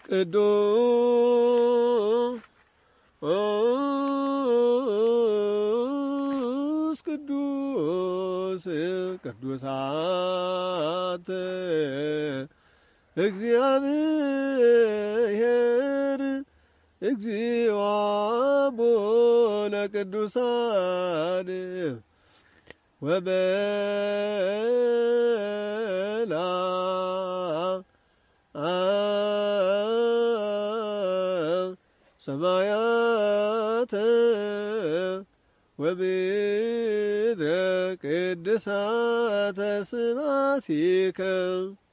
ቅዱስ ቅዱስ ቅዱሳት እግዚአብሔር እግዚኦ አቡነ ቅዱሳን ወበላ ሰማያት ወምድረ ቅድሳተ ስብሐቲከ